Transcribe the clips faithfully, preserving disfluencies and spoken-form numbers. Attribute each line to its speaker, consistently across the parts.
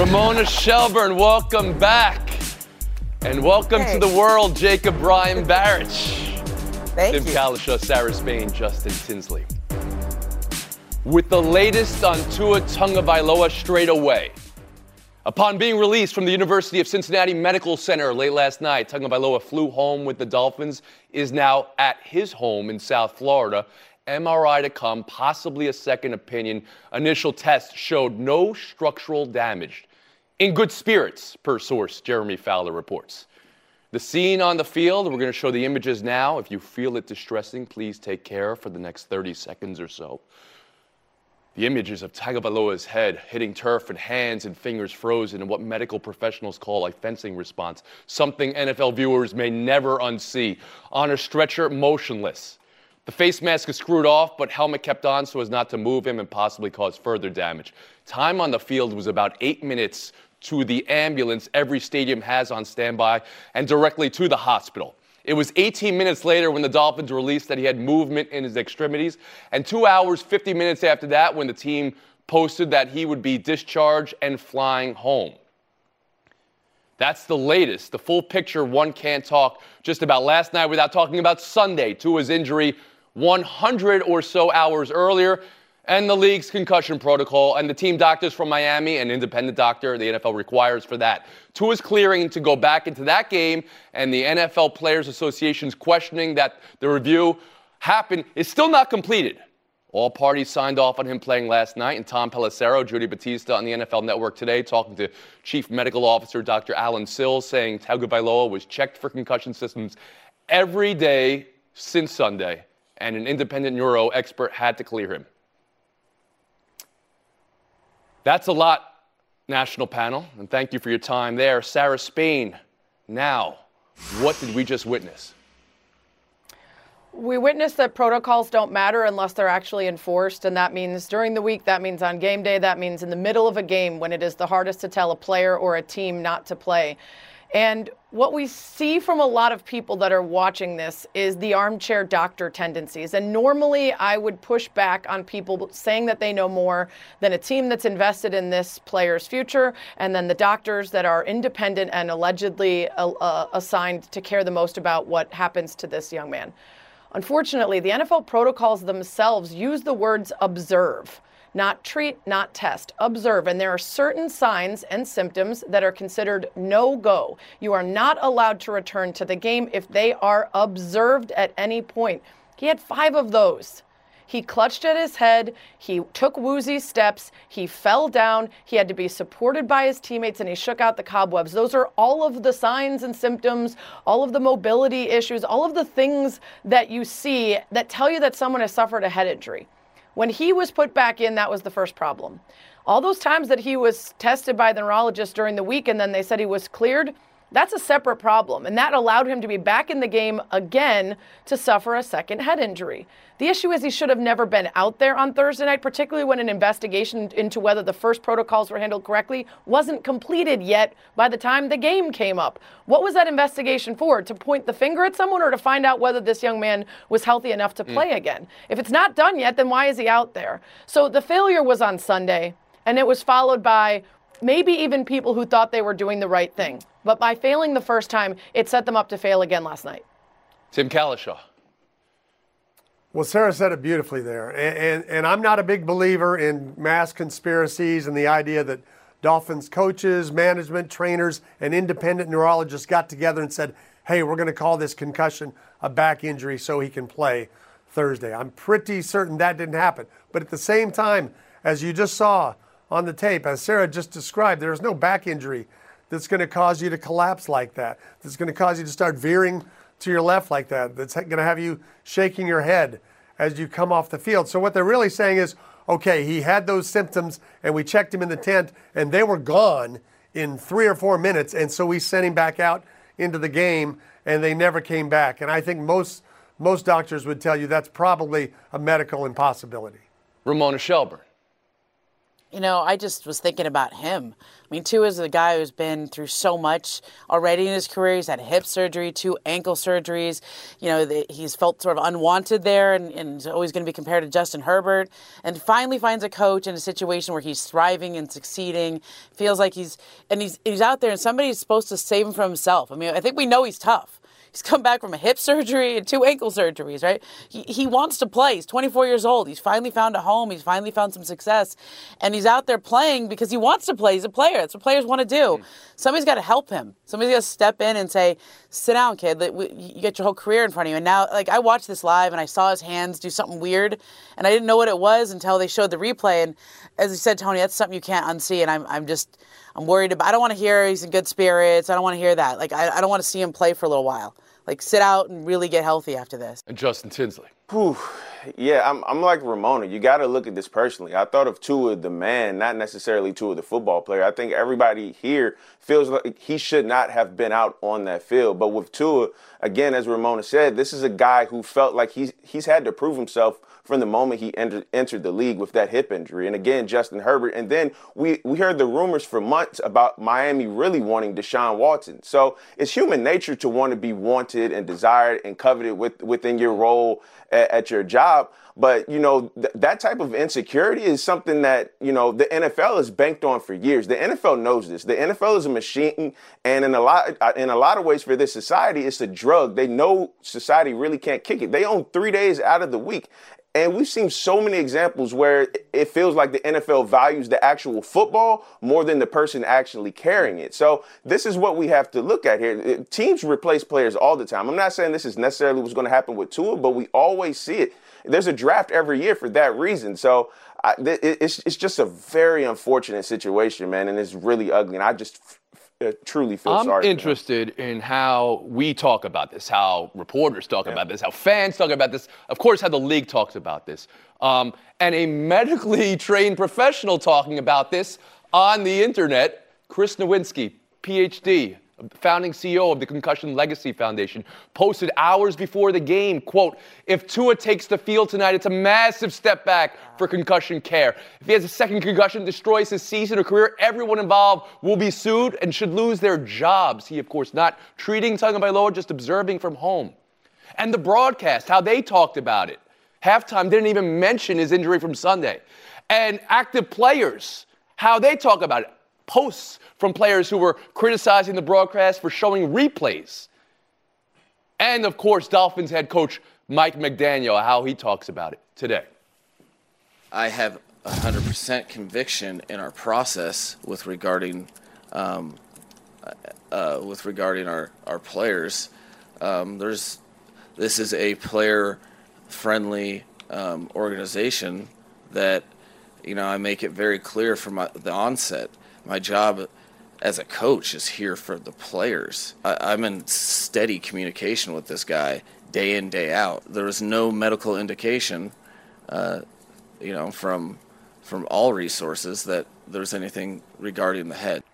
Speaker 1: Ramona Shelburne, welcome back. And welcome
Speaker 2: hey.
Speaker 1: to the world, Jacob Brian Barrett.
Speaker 2: Thank
Speaker 1: Tim
Speaker 2: you.
Speaker 1: Kalishaw, Sarah Spain, Justin Tinsley. With the latest on Tua Tagovailoa straight away. Upon being released from the University of Cincinnati Medical Center late last night, Tagovailoa flew home with the Dolphins, is now at his home in South Florida. M R I to come, possibly a second opinion. Initial tests showed no structural damage. In good spirits, per source Jeremy Fowler reports. The scene on the field, we're going to show the images now. If you feel it distressing, please take care for the next thirty seconds or so. The images of Tagovailoa's head hitting turf and hands and fingers frozen in what medical professionals call a fencing response, something N F L viewers may never unsee. On a stretcher, motionless. The face mask is screwed off, but helmet kept on so as not to move him and possibly cause further damage. Time on the field was about eight minutes to the ambulance every stadium has on standby and directly to the hospital. It was eighteen minutes later when the Dolphins released that he had movement in his extremities, and two hours, fifty minutes after that when the team posted that he would be discharged and flying home. That's the latest. The full picture, one can't talk just about last night without talking about Sunday, Tua's injury one hundred or so hours earlier, and the league's concussion protocol, and the team doctors from Miami, an independent doctor the N F L requires for that. Tua's clearing to go back into that game, and the N F L Players Association's questioning that the review happened is still not completed. All parties signed off on him playing last night, and Tom Pelissero, Judy Batista on the N F L Network today, talking to Chief Medical Officer Doctor Alan Sills, saying Tagovailoa was checked for concussion systems every day since Sunday, and an independent neuro expert had to clear him. That's a lot, national panel, and thank you for your time there. Sarah Spain, now, what did we just witness?
Speaker 3: We witnessed that protocols don't matter unless they're actually enforced, and that means during the week, that means on game day, that means in the middle of a game when it is the hardest to tell a player or a team not to play. And what we see from a lot of people that are watching this is the armchair doctor tendencies. And normally I would push back on people saying that they know more than a team that's invested in this player's future, and then the doctors that are independent and allegedly uh, uh, assigned to care the most about what happens to this young man. Unfortunately, the N F L protocols themselves use the words observe. Not treat, not test, observe. And there are certain signs and symptoms that are considered no-go. You are not allowed to return to the game if they are observed at any point. He had five of those. He clutched at his head, he took woozy steps, he fell down, he had to be supported by his teammates, and he shook out the cobwebs. Those are all of the signs and symptoms, all of the mobility issues, all of the things that you see that tell you that someone has suffered a head injury. When he was put back in, that was the first problem. All those times that he was tested by the neurologist during the week and then they said he was cleared, that's a separate problem. And that allowed him to be back in the game again to suffer a second head injury. The issue is he should have never been out there on Thursday night, particularly when an investigation into whether the first protocols were handled correctly wasn't completed yet by the time the game came up. What was that investigation for? To point the finger at someone or to find out whether this young man was healthy enough to play mm. again? If it's not done yet, then why is he out there? So the failure was on Sunday, and it was followed by maybe even people who thought they were doing the right thing. But by failing the first time, it set them up to fail again last night.
Speaker 1: Tim Kalishaw.
Speaker 4: Well, Sarah said it beautifully there. And, and, and I'm not a big believer in mass conspiracies and the idea that Dolphins coaches, management, trainers, and independent neurologists got together and said, hey, we're going to call this concussion a back injury so he can play Thursday. I'm pretty certain that didn't happen. But at the same time, as you just saw on the tape, as Sarah just described, there is no back injury that's going to cause you to collapse like that, that's going to cause you to start veering to your left like that, that's going to have you shaking your head as you come off the field. So what they're really saying is, okay, he had those symptoms and we checked him in the tent and they were gone in three or four minutes, and so we sent him back out into the game and they never came back. And I think most most doctors would tell you that's probably a medical impossibility.
Speaker 1: Ramona Shelburne.
Speaker 2: You know, I just was thinking about him. I mean, Tua is a guy who's been through so much already in his career. He's had hip surgery, two ankle surgeries. You know, the, he's felt sort of unwanted there and, and is always going to be compared to Justin Herbert. And finally finds a coach in a situation where he's thriving and succeeding. Feels like he's – and he's he's out there and somebody's supposed to save him from himself. I mean, I think we know he's tough. He's come back from a hip surgery and two ankle surgeries, right? He he wants to play. He's twenty-four years old. He's finally found a home. He's finally found some success. And he's out there playing because he wants to play. He's a player. That's what players want to do. Mm. Somebody's got to help him. Somebody's got to step in and say, sit down, kid. You get your whole career in front of you. And now, like, I watched this live and I saw his hands do something weird. And I didn't know what it was until they showed the replay. And as you said, Tony, that's something you can't unsee. And I'm I'm just, I'm worried about, I don't want to hear he's in good spirits. I don't want to hear that. Like, I, I don't want to see him play for a little while. Like, sit out and really get healthy after this.
Speaker 1: And Justin Tinsley.
Speaker 5: Whew. Yeah, I'm I'm like Ramona. You got to look at this personally. I thought of Tua the man, not necessarily Tua the football player. I think everybody here feels like he should not have been out on that field. But with Tua, again, as Ramona said, this is a guy who felt like he's he's had to prove himself from the moment he entered, entered the league with that hip injury. And again, Justin Herbert. And then we, we heard the rumors for months about Miami really wanting Deshaun Watson. So it's human nature to want to be wanted and desired and coveted with, within your role at, at your job. But, you know, th- that type of insecurity is something that, you know, the N F L has banked on for years. The N F L knows this. The N F L is a machine. And in a lot, in a lot of ways for this society, it's a drug. They know society really can't kick it. They own three days out of the week. And we've seen so many examples where it feels like the N F L values the actual football more than the person actually carrying it. So this is what we have to look at here. Teams replace players all the time. I'm not saying this is necessarily what's going to happen with Tua, but we always see it. There's a draft every year for that reason. So I, it's, it's just a very unfortunate situation, man, and it's really ugly. And I just I truly feel
Speaker 1: I'm
Speaker 5: sorry.
Speaker 1: I'm interested in how we talk about this, how reporters talk yeah. about this, how fans talk about this, of course, how the league talks about this. Um, and a medically trained professional talking about this on the internet, Chris Nowinski, P H D, founding C E O of the Concussion Legacy Foundation, posted hours before the game, quote, if Tua takes the field tonight, it's a massive step back for concussion care. If he has a second concussion, destroys his season or career, everyone involved will be sued and should lose their jobs. He, of course, not treating Tagovailoa, just observing from home. And the broadcast, how they talked about it. Halftime didn't even mention his injury from Sunday. And active players, how they talk about it. Posts from players who were criticizing the broadcast for showing replays. And, of course, Dolphins head coach Mike McDaniel, how he talks about it today.
Speaker 6: I have one hundred percent conviction in our process with regarding um, uh, with regarding our, our players. Um, there's this is a player-friendly um, organization that, you know, I make it very clear from my, the onset. My job as a coach is here for the players. I, I'm in steady communication with this guy day in, day out. There was no medical indication, uh, you know, from from all resources that there's anything regarding the head.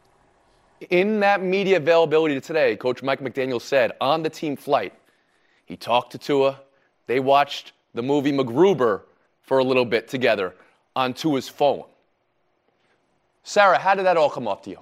Speaker 1: In that media availability today, Coach Mike McDaniel said on the team flight, he talked to Tua. They watched the movie MacGruber for a little bit together on Tua's phone. Sarah, how did that all come off to you?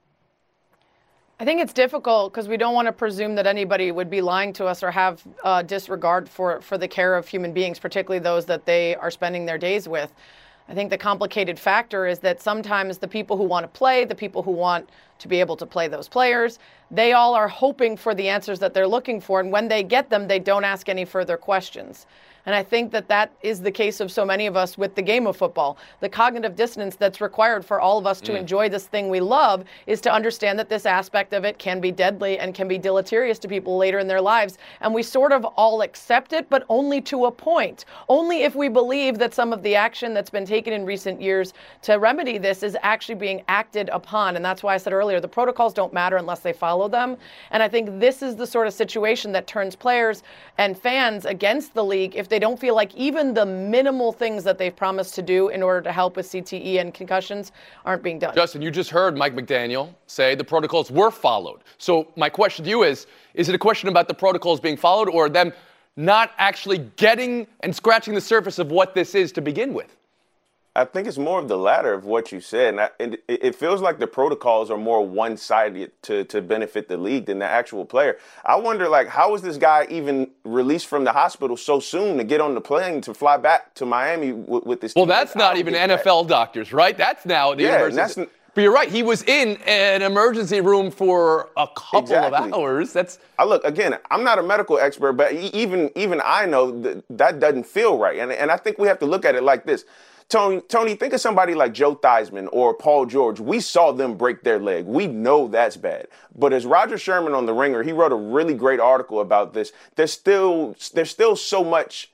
Speaker 3: I think it's difficult because we don't want to presume that anybody would be lying to us or have uh, disregard for, for the care of human beings, particularly those that they are spending their days with. I think the complicated factor is that sometimes the people who want to play, the people who want to be able to play those players, they all are hoping for the answers that they're looking for. And when they get them, they don't ask any further questions. And I think that that is the case of so many of us with the game of football. The cognitive dissonance that's required for all of us to mm. enjoy this thing we love is to understand that this aspect of it can be deadly and can be deleterious to people later in their lives. And we sort of all accept it, but only to a point. Only if we believe that some of the action that's been taken in recent years to remedy this is actually being acted upon. And that's why I said earlier, the protocols don't matter unless they follow them. And I think this is the sort of situation that turns players and fans against the league if they don't feel like even the minimal things that they've promised to do in order to help with C T E and concussions aren't being done.
Speaker 1: Justin, you just heard Mike McDaniel say the protocols were followed. So my question to you is, is it a question about the protocols being followed or them not actually getting and scratching the surface of what this is to begin with?
Speaker 5: I think it's more of the latter of what you said. And, I, and it, it feels like the protocols are more one-sided to, to benefit the league than the actual player. I wonder, like, how was this guy even released from the hospital so soon to get on the plane to fly back to Miami with, with this
Speaker 1: Well,
Speaker 5: team?
Speaker 1: that's not even N F L that. doctors, right? That's now the
Speaker 5: yeah,
Speaker 1: university. That's, but you're right. He was in an emergency room for a couple
Speaker 5: exactly.
Speaker 1: of hours. That's.
Speaker 5: I look again. I'm not a medical expert, but even even I know that that doesn't feel right. And and I think we have to look at it like this. Tony, Tony, think of somebody like Joe Theismann or Paul George. We saw them break their leg. We know that's bad. But as Roger Sherman on The Ringer, he wrote a really great article about this. There's still there's still so much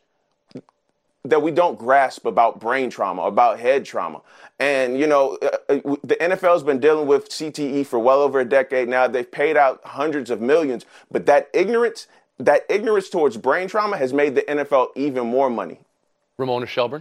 Speaker 5: that we don't grasp about brain trauma, about head trauma. And, you know, uh, the N F L has been dealing with C T E for well over a decade now. They've paid out hundreds of millions. But that ignorance, that ignorance towards brain trauma has made the N F L even more money.
Speaker 1: Ramona Shelburne?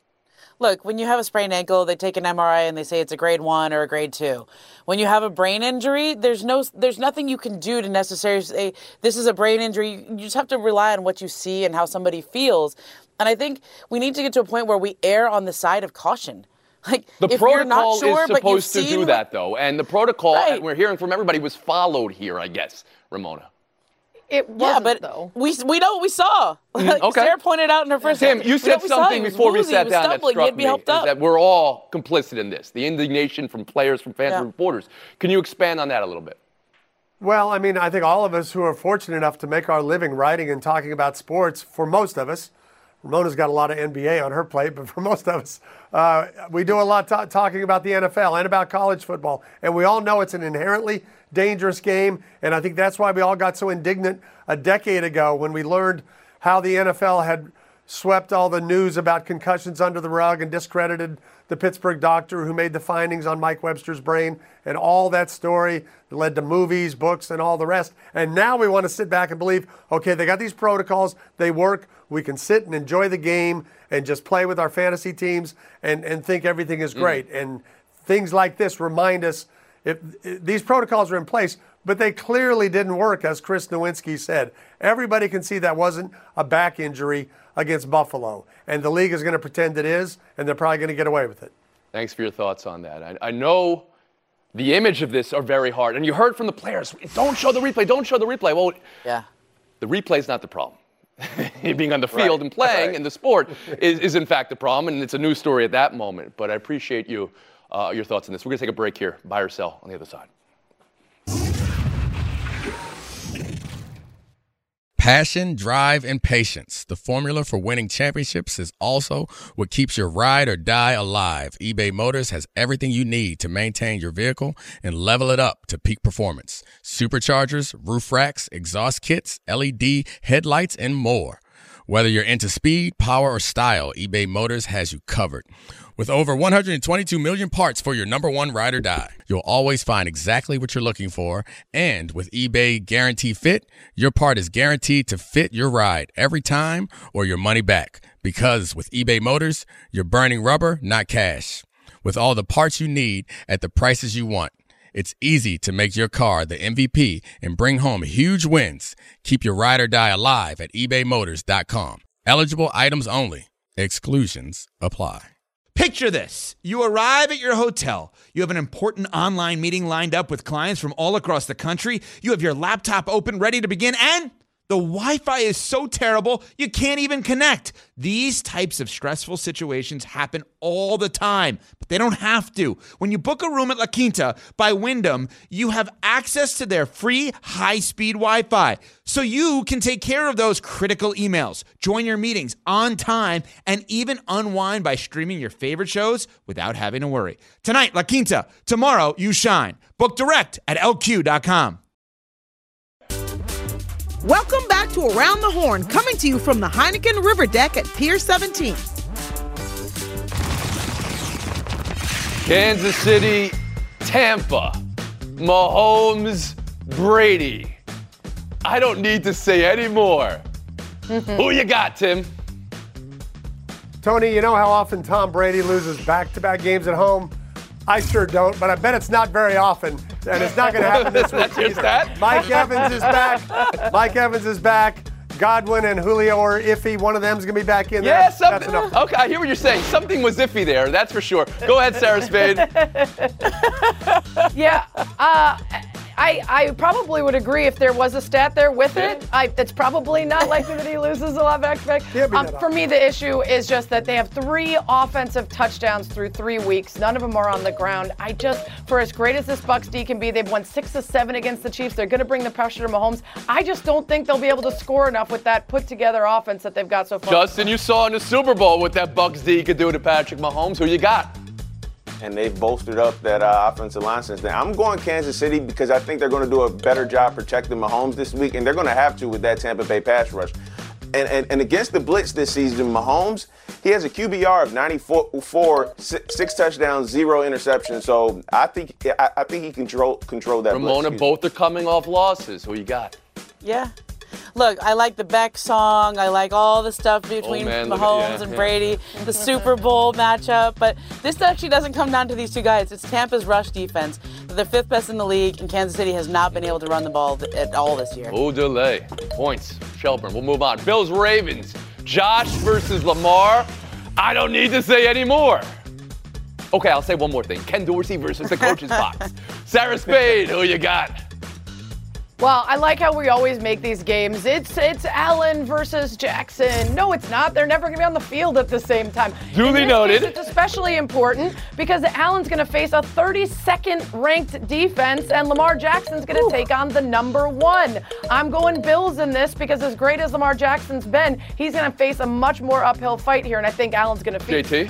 Speaker 2: Look, when you have a sprained ankle, they take an M R I and they say it's a grade one or a grade two. When you have a brain injury, there's no, there's nothing you can do to necessarily say this is a brain injury. You just have to rely on what you see and how somebody feels. And I think we need to get to a point where we err on the side of caution. Like,
Speaker 1: the
Speaker 2: if
Speaker 1: protocol
Speaker 2: you're not sure,
Speaker 1: is supposed to do
Speaker 2: what,
Speaker 1: that, though. And the protocol,
Speaker 2: right.
Speaker 1: we're hearing from everybody, was followed here, I guess, Ramona.
Speaker 3: It wasn't,
Speaker 2: yeah, but
Speaker 3: though.
Speaker 2: We, we know what we saw.
Speaker 1: Mm, okay.
Speaker 2: Sarah pointed out in her first
Speaker 1: Tim, you said
Speaker 2: we
Speaker 1: something
Speaker 2: we
Speaker 1: before we
Speaker 2: woozy,
Speaker 1: sat down that struck
Speaker 2: be
Speaker 1: me,
Speaker 2: helped
Speaker 1: is
Speaker 2: up.
Speaker 1: that we're all complicit in this, the indignation from players, from fans,
Speaker 2: yeah.
Speaker 1: and reporters. Can you expand on that a little bit?
Speaker 4: Well, I mean, I think all of us who are fortunate enough to make our living writing and talking about sports, for most of us, Ramona's got a lot of N B A on her plate, but for most of us, uh, we do a lot t- talking about the N F L and about college football. And we all know it's an inherently dangerous game. And I think that's why we all got so indignant a decade ago when we learned how the N F L had swept all the news about concussions under the rug and discredited the Pittsburgh doctor who made the findings on Mike Webster's brain, and all that story that led to movies, books, and all the rest. And now we want to sit back and believe, okay, they got these protocols, they work, we can sit and enjoy the game and just play with our fantasy teams and, and think everything is great. Mm. And things like this remind us if, if these protocols are in place, but they clearly didn't work, as Chris Nowinski said. Everybody can see that wasn't a back injury against Buffalo. And the league is going to pretend it is, and they're probably going to get away with it.
Speaker 1: Thanks for your thoughts on that. I, I know the image of this are very hard. And you heard from the players, don't show the replay, don't show the replay. Well,
Speaker 2: yeah.
Speaker 1: the replay is not the problem. Being on the field
Speaker 5: right.
Speaker 1: and playing
Speaker 5: right.
Speaker 1: in the sport is, is, in fact, the problem. And it's a news story at that moment. But I appreciate you, uh, your thoughts on this. We're going to take a break here. Buy or sell on the other side.
Speaker 7: Passion, drive, and patience. The formula for winning championships is also what keeps your ride or die alive. eBay Motors has everything you need to maintain your vehicle and level it up to peak performance. Superchargers, roof racks, exhaust kits, L E D headlights, and more. Whether you're into speed, power, or style, eBay Motors has you covered. With over one hundred twenty-two million parts for your number one ride or die, you'll always find exactly what you're looking for. And with eBay Guarantee Fit, your part is guaranteed to fit your ride every time or your money back. Because with eBay Motors, you're burning rubber, not cash. With all the parts you need at the prices you want, it's easy to make your car the M V P and bring home huge wins. Keep your ride or die alive at ebay motors dot com. Eligible items only. Exclusions apply.
Speaker 8: Picture this. You arrive at your hotel. You have an important online meeting lined up with clients from all across the country. You have your laptop open, ready to begin, and the Wi-Fi is so terrible, you can't even connect. These types of stressful situations happen all the time, but they don't have to. When you book a room at La Quinta by Wyndham, you have access to their free high-speed Wi-Fi, so you can take care of those critical emails, join your meetings on time, and even unwind by streaming your favorite shows without having to worry. Tonight, La Quinta. Tomorrow, you shine. Book direct at L Q dot com.
Speaker 9: Welcome back to Around the Horn, coming to you from the Heineken River Deck at Pier seventeen.
Speaker 1: Kansas City, Tampa, Mahomes, Brady. I don't need to say any more. Who you got, Tim?
Speaker 4: Tony, you know how often Tom Brady loses back-to-back games at home? I sure don't, but I bet it's not very often, and it's not going to happen this week either.
Speaker 1: That?
Speaker 4: Mike Evans is back. Mike Evans is back. Godwin and Julio are iffy. One of them's going to be back in
Speaker 1: Yeah,
Speaker 4: there.
Speaker 1: something. Okay, I hear what you're saying. Something was iffy there, that's for sure. Go ahead, Sarah Spade.
Speaker 3: Yeah, uh, I, I probably would agree if there was a stat there with it. I, it's probably not likely that he loses a lot of back-to-back. Um, for me, the issue is just that they have three offensive touchdowns through three weeks. None of them are on the ground. I just, for as great as this Bucs D can be, they've won six of seven against the Chiefs. They're going to bring the pressure to Mahomes. I just don't think they'll be able to score enough with that put-together offense that they've got so far.
Speaker 1: Justin, you saw in the Super Bowl what that Bucs D could do to Patrick Mahomes. Who you got?
Speaker 5: And they've bolstered up that uh, offensive line since then. I'm going Kansas City because I think they're going to do a better job protecting Mahomes this week, and they're going to have to with that Tampa Bay pass rush. And, and, and against the blitz this season, Mahomes, he has a Q B R of ninety-four, six, six touchdowns, zero interceptions. So I think I, I think he control control that
Speaker 1: Ramona,
Speaker 5: blitz.
Speaker 1: both are coming off losses. Who you got?
Speaker 2: Yeah. Look, I like the Beck song. I like all the stuff between
Speaker 1: Oh, man, look
Speaker 2: Mahomes
Speaker 1: at- yeah,
Speaker 2: and
Speaker 1: yeah.
Speaker 2: Brady, the Super Bowl matchup. But this actually doesn't come down to these two guys. It's Tampa's rush defense. They're the fifth best in the league, and Kansas City has not been able to run the ball th- at all this year.
Speaker 1: Oh, delay. Points. Shelburne, we'll move on. Bills, Ravens. Josh versus Lamar. I don't need to say any more. Okay, I'll say one more thing. Ken Dorsey versus the coach's box. Sarah Spade, who you got?
Speaker 3: Well, I like how we always make these games. It's it's Allen versus Jackson. No, it's not. They're never going to be on the field at the same time.
Speaker 1: Duly
Speaker 3: In this
Speaker 1: noted.
Speaker 3: case, it's especially important because Allen's going to face a thirty-second ranked defense, and Lamar Jackson's going to take on the number one. I'm going Bills in this because as great as Lamar Jackson's been, he's going to face a much more uphill fight here, and I think Allen's going to
Speaker 1: J
Speaker 3: feast.
Speaker 1: T?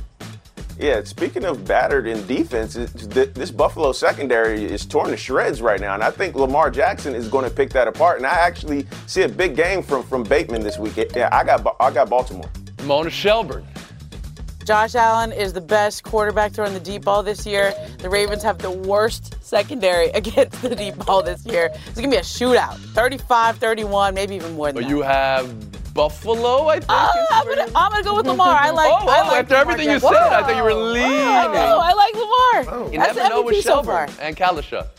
Speaker 5: Yeah, speaking of battered in defense, it's- th- this Buffalo secondary is torn to shreds right now, and I think Lamar Jackson is going to pick that apart. And I actually see a big game from, from Bateman this week. Yeah, I got Ba- I got Baltimore.
Speaker 1: Ramona Shelburne.
Speaker 2: Josh Allen is the best quarterback throwing the deep ball this year. The Ravens have the worst secondary against the deep ball this year. It's going to be a shootout. thirty-five thirty-one, maybe even more than
Speaker 1: But
Speaker 2: that.
Speaker 1: you have Buffalo, I think.
Speaker 2: Oh,
Speaker 1: is
Speaker 2: I'm
Speaker 1: where
Speaker 2: gonna,
Speaker 1: you-
Speaker 2: I'm gonna go with Lamar. I like.
Speaker 1: Oh,
Speaker 2: I
Speaker 1: oh,
Speaker 2: like
Speaker 1: after
Speaker 2: Lamar
Speaker 1: everything you
Speaker 2: Jackson.
Speaker 1: said, I thought you were leaning.
Speaker 2: Oh, I like Lamar.
Speaker 1: You
Speaker 2: That's
Speaker 1: never know
Speaker 2: M V P
Speaker 1: with
Speaker 2: so
Speaker 1: Shelburne
Speaker 2: far.
Speaker 1: and Kalisha.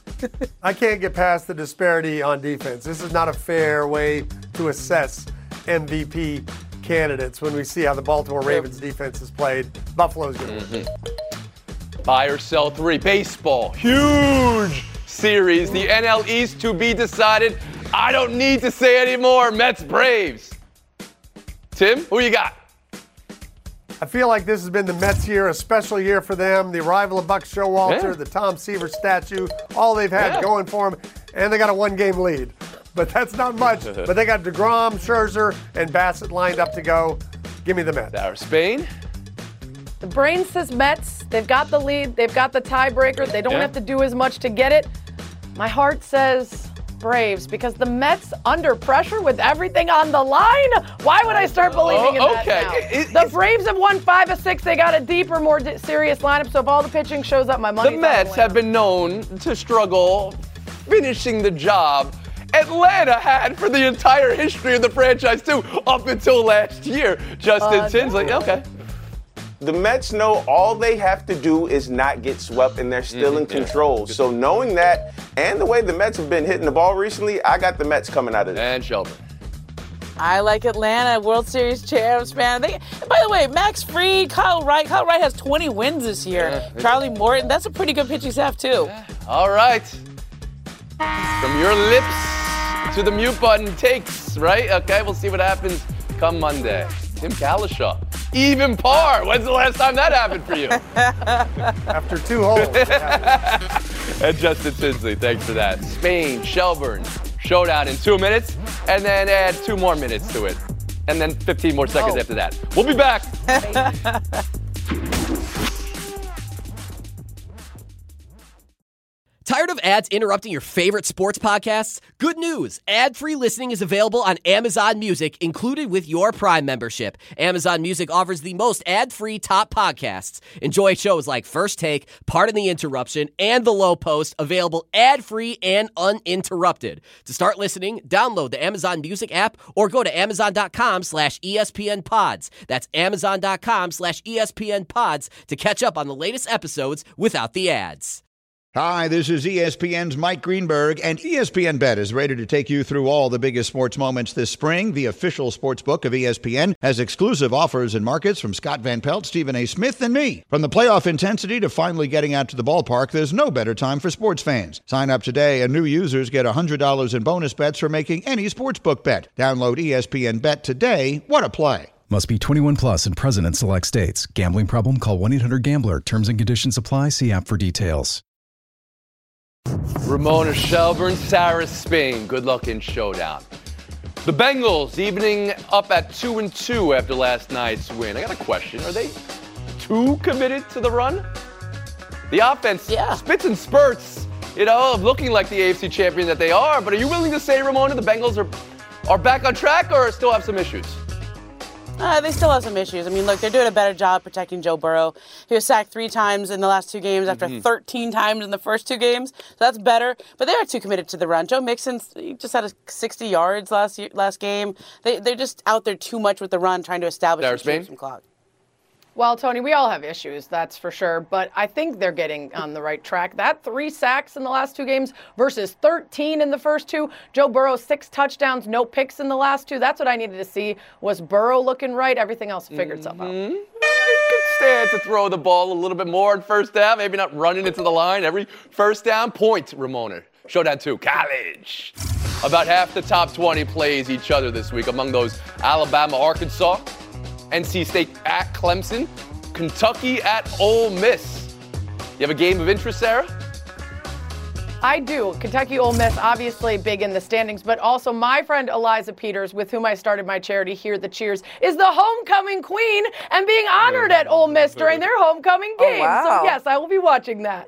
Speaker 4: I can't get past the disparity on defense. This is not a fair way to assess M V P candidates when we see how the Baltimore Ravens defense has played. Buffalo's going to win.
Speaker 1: Buy or sell three. Baseball. Huge series. The N L East to be decided. I don't need to say any more. Mets, Braves. Tim, who you got?
Speaker 4: I feel like this has been the Mets year, a special year for them. The arrival of Buck Showalter,
Speaker 1: Yeah.
Speaker 4: the Tom Seaver statue, all they've had
Speaker 1: Yeah.
Speaker 4: going for them, and they got a one-game lead. But that's not much. But they got DeGrom, Scherzer, and Bassett lined up to go. Give me the Mets.
Speaker 1: Our Spain.
Speaker 3: The brain says Mets. They've got the lead. They've got the tiebreaker. They don't
Speaker 1: Yeah.
Speaker 3: have to do as much to get it. My heart says Braves because the Mets under pressure with everything on the line. Why would I start believing
Speaker 1: Oh,
Speaker 3: in that
Speaker 1: okay.
Speaker 3: now?
Speaker 1: It-
Speaker 3: the
Speaker 1: it's-
Speaker 3: Braves have won five of six. They got a deeper, more di- serious lineup. So if all the pitching shows up, my money's
Speaker 1: The
Speaker 3: on
Speaker 1: Mets
Speaker 3: Atlanta.
Speaker 1: have been known to struggle finishing the job Atlanta had for the entire history of the franchise, too, up until last year. Justin
Speaker 3: Uh,
Speaker 1: Tinsley.
Speaker 3: no.
Speaker 1: Okay.
Speaker 5: The Mets know all they have to do is not get swept, and they're still in control. So knowing that, and the way the Mets have been hitting the ball recently, I got the Mets coming out of this.
Speaker 1: And Shelburne.
Speaker 2: I like Atlanta, World Series champs, man. They, by the way, Max Fried, Kyle Wright. Kyle Wright has twenty wins this year.
Speaker 1: Yeah.
Speaker 2: Charlie Morton, that's a pretty good pitching staff, too.
Speaker 1: All right. From your lips to the mute button takes, right? Okay, we'll see what happens come Monday. Tim Kalishaw. Even par. When's the last time that happened for you?
Speaker 4: After two holes.
Speaker 1: And Justin Tinsley, thanks for that. Spain, Shelburne, showdown in two minutes, and then add two more minutes to it. And then fifteen more seconds
Speaker 3: Oh.
Speaker 1: after that. We'll be back.
Speaker 10: Tired of ads interrupting your favorite sports podcasts? Good news! Ad-free listening is available on Amazon Music, included with your Prime membership. Amazon Music offers the most ad-free top podcasts. Enjoy shows like First Take, Pardon the Interruption, and The Low Post, available ad-free and uninterrupted. To start listening, download the Amazon Music app or go to amazon.com slash ESPN pods. That's amazon.com slash ESPN pods to catch up on the latest episodes without the ads.
Speaker 11: Hi, this is E S P N's Mike Greenberg, and E S P N Bet is ready to take you through all the biggest sports moments this spring. The official sports book of E S P N has exclusive offers and markets from Scott Van Pelt, Stephen A. Smith, and me. From the playoff intensity to finally getting out to the ballpark, there's no better time for sports fans. Sign up today, and new users get one hundred dollars in bonus bets for making any sportsbook bet. Download E S P N Bet today. What a play.
Speaker 12: Must be twenty-one plus and present in select states. Gambling problem? Call one eight hundred gambler. Terms and conditions apply. See app for details.
Speaker 1: Ramona Shelburne, Sarah Spain. Good luck in showdown. The Bengals evening up at two and two after last night's win. I got a question. Are they too committed to the run? The offense yeah. spits and spurts, you know, of looking like the A F C champion that they are. But are you willing to say, Ramona, the Bengals are are back on track or still have some issues?
Speaker 2: Uh, they still have some issues. I mean, look, they're doing a better job protecting Joe Burrow. He was sacked three times in the last two games after mm-hmm. thirteen times in the first two games. So that's better. But they are too committed to the run. Joe Mixon he just had a sixty yards last year, last game. They, they're just out there too much with the run, trying to establish some, some clock.
Speaker 3: Well, Tony, we all have issues, that's for sure, but I think they're getting on the right track. That three sacks in the last two games versus thirteen in the first two. Joe Burrow, six touchdowns, no picks in the last two. That's what I needed to see. Was Burrow looking right? Everything else figured
Speaker 1: mm-hmm.
Speaker 3: itself out.
Speaker 1: You could stand to throw the ball a little bit more on first down, maybe not running into the line every first down. Point, Ramona. Showdown two, college. About half the top twenty plays each other this week. Among those, Alabama, Arkansas, N C State at Clemson, Kentucky at Ole Miss. You have a game of interest, Sarah?
Speaker 3: I do. Kentucky Ole Miss, obviously big in the standings, but also my friend Eliza Peters, with whom I started my charity Hear the Cheers, is the homecoming queen and being honored at Ole Miss during their homecoming game.
Speaker 2: Oh, wow.
Speaker 3: So yes, I will be watching that.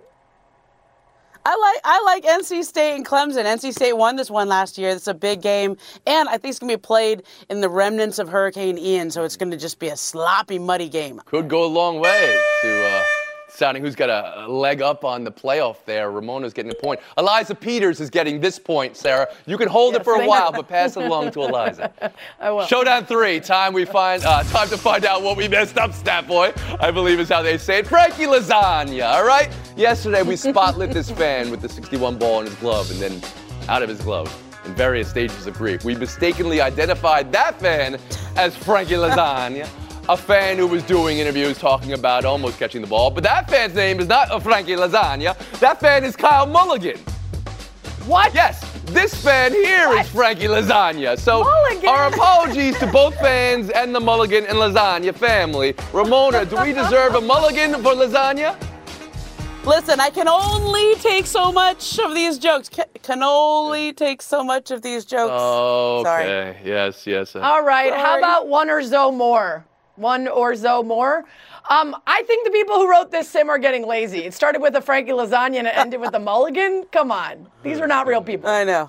Speaker 2: I like I like N C State and Clemson. N C State won this one last year. It's a big game, and I think it's going to be played in the remnants of Hurricane Ian, so it's going to just be a sloppy, muddy game.
Speaker 1: Could go a long way to uh, sounding who's got a leg up on the playoff there. Ramona's getting a point. Eliza Peters is getting this point, Sarah. You can hold
Speaker 3: yes,
Speaker 1: it for a while, but pass it along to Eliza.
Speaker 3: I will.
Speaker 1: Showdown three. Time we find uh, time to find out what we messed up, Stat Boy. I believe is how they say it. Frankie Lasagna, all right? Yesterday we spotlit this fan with the sixty-one ball in his glove and then out of his glove in various stages of grief. We mistakenly identified that fan as Frankie Lasagna. A fan who was doing interviews talking about almost catching the ball. But that fan's name is not Frankie Lasagna. That fan is Kyle Mulligan.
Speaker 3: What?
Speaker 1: Yes, this fan here what? is Frankie Lasagna. So
Speaker 3: Mulligan.
Speaker 1: Our apologies to both fans and the Mulligan and Lasagna family. Ramona, do we deserve a Mulligan for Lasagna?
Speaker 2: Listen, I can only take so much of these jokes. Can, can only take so much of these jokes.
Speaker 1: Oh, okay.
Speaker 2: Sorry.
Speaker 1: Yes, yes. Uh,
Speaker 3: All right.
Speaker 2: Sorry.
Speaker 3: How about one or so more? One or so more? Um, I think the people who wrote this sim are getting lazy. It started with a Frankie Lasagna and it ended with a Mulligan. Come on. These are not real people.
Speaker 2: I know.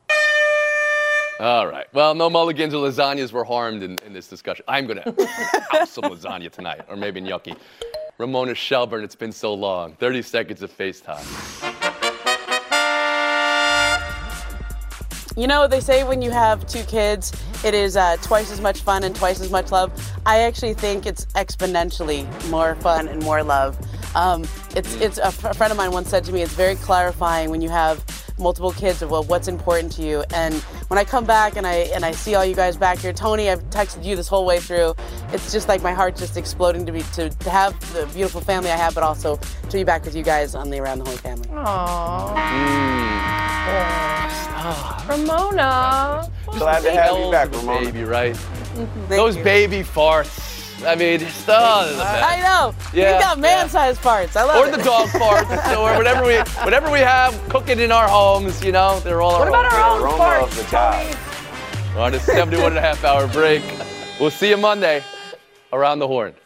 Speaker 1: All right. Well, no mulligans or lasagnas were harmed in, in this discussion. I'm going to have some lasagna tonight, or maybe gnocchi. Ramona Shelburne, it's been so long. thirty seconds of FaceTime.
Speaker 2: You know, they say when you have two kids, it is uh, twice as much fun and twice as much love. I actually think it's exponentially more fun and more love. Um, it's it's a, f- a friend of mine once said to me, it's very clarifying when you have multiple kids of well, what's important to you. And when I come back and I and I see all you guys back here, Tony, I've texted you this whole way through. It's just like my heart just exploding to be to, to have the beautiful family I have, but also to be back with you guys on the Around the Horn family.
Speaker 3: Aww.
Speaker 1: Mm.
Speaker 3: Oh. Ramona.
Speaker 5: Glad to have you back, Ramona.
Speaker 1: Baby, right?
Speaker 2: Thank
Speaker 1: Those
Speaker 2: you.
Speaker 1: baby farts. I mean, just, oh, the best.
Speaker 2: I know.
Speaker 1: Yeah,
Speaker 2: you got man-sized parts. I love
Speaker 1: or
Speaker 2: it.
Speaker 1: the dog farts, or whatever we, whatever we have cooking in our homes. You know, they're all
Speaker 3: what
Speaker 1: our
Speaker 3: about
Speaker 1: own.
Speaker 3: our own farts?
Speaker 1: We're on a seventy-one and a half hour break. We'll see you Monday around the horn.